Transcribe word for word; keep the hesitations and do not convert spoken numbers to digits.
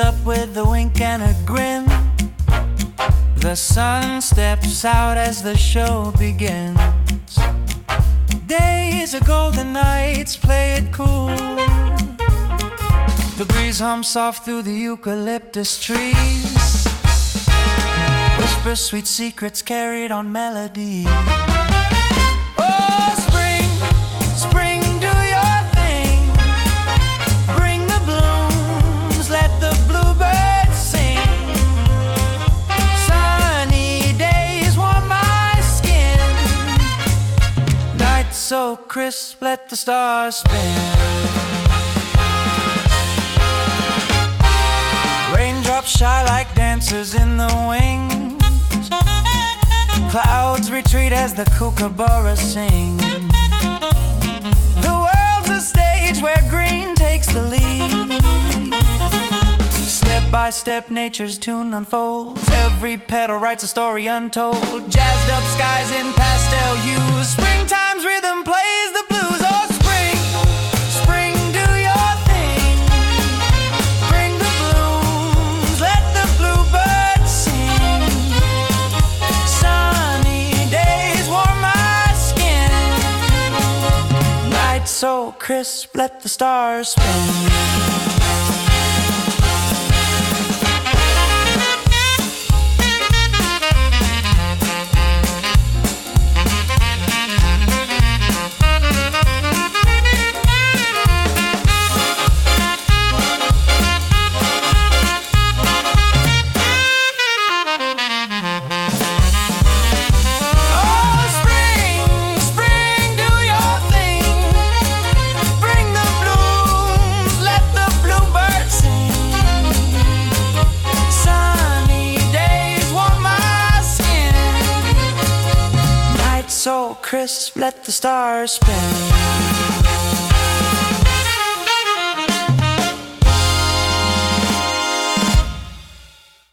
up with a wink and a grin. The sun steps out as the show begins. Days are golden nights, play it cool. The breeze hums soft through the eucalyptus trees. Whisper sweet secrets carried on melody. Oh, spring, spring, do your thing. Bring the blooms, let the bluebirds sing. Sunny days warm my skin. Nights so crisp, let the stars spin. Raindrops shy like dancers in the wings. Clouds retreat as the kookaburra sings. The world's a stage where green takes the lead. Step by step nature's tune unfolds. Every petal writes a story untold. Jazzed up skies in pastel hues. Springtime's rhythm plays the blues. Oh, spring, spring, do your thing. Bring the blooms, let the bluebirds sing. Sunny days warm my skin. Nights so crisp, let the stars spin. So crisp, let the stars spin.